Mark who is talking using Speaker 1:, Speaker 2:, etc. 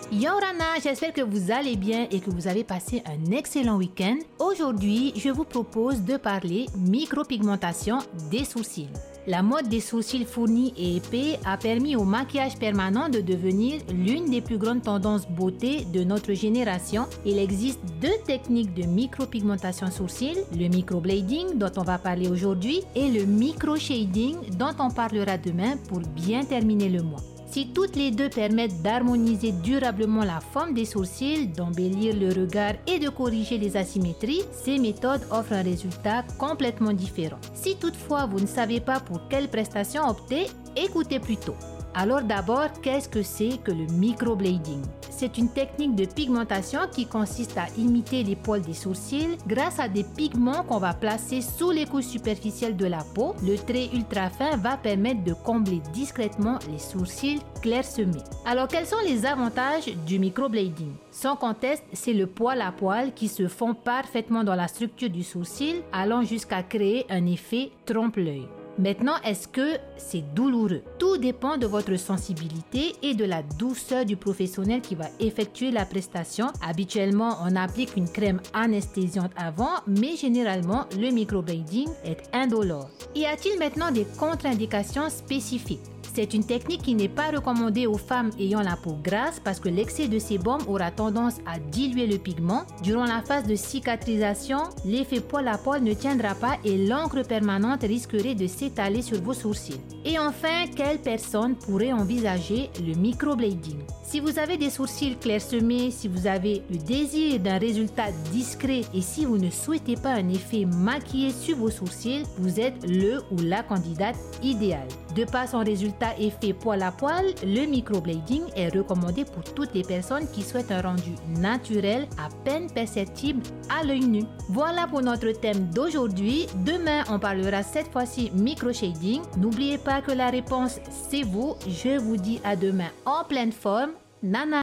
Speaker 1: Yorana, j'espère que vous allez bien et que vous avez passé un excellent week-end. Aujourd'hui, je vous propose de parler micropigmentation des sourcils. La mode des sourcils fournis et épais a permis au maquillage permanent de devenir l'une des plus grandes tendances beauté de notre génération. Il existe deux techniques de micropigmentation sourcils, le microblading dont on va parler aujourd'hui et le microshading dont on parlera demain pour bien terminer le mois. Si toutes les deux permettent d'harmoniser durablement la forme des sourcils, d'embellir le regard et de corriger les asymétries, ces méthodes offrent un résultat complètement différent. Si toutefois vous ne savez pas pour quelle prestation opter, écoutez plutôt. Alors d'abord, qu'est-ce que c'est que le microblading? C'est une technique de pigmentation qui consiste à imiter les poils des sourcils grâce à des pigments qu'on va placer sous les couches superficielles de la peau. Le trait ultra fin va permettre de combler discrètement les sourcils clairsemés. Alors quels sont les avantages du microblading? Sans conteste, c'est le poil à poil qui se fond parfaitement dans la structure du sourcil, allant jusqu'à créer un effet trompe-l'œil. Maintenant, est-ce que c'est douloureux? Tout dépend de votre sensibilité et de la douceur du professionnel qui va effectuer la prestation. Habituellement, on applique une crème anesthésiante avant, mais généralement, le microblading est indolore. Y a-t-il maintenant des contre-indications spécifiques? C'est une technique qui n'est pas recommandée aux femmes ayant la peau grasse parce que l'excès de sébum aura tendance à diluer le pigment. Durant la phase de cicatrisation, l'effet poil à poil ne tiendra pas et l'encre permanente risquerait de s'étaler sur vos sourcils. Et enfin, quelle personne pourrait envisager le microblading? Si vous avez des sourcils clairsemés, si vous avez le désir d'un résultat discret et si vous ne souhaitez pas un effet maquillé sur vos sourcils, vous êtes le ou la candidate idéale. De par son résultat effet poil à poil, le microblading est recommandé pour toutes les personnes qui souhaitent un rendu naturel à peine perceptible à l'œil nu. Voilà pour notre thème d'aujourd'hui. Demain, on parlera cette fois-ci microshading. N'oubliez pas que la réponse, c'est vous. Je vous dis à demain en pleine forme. Nana.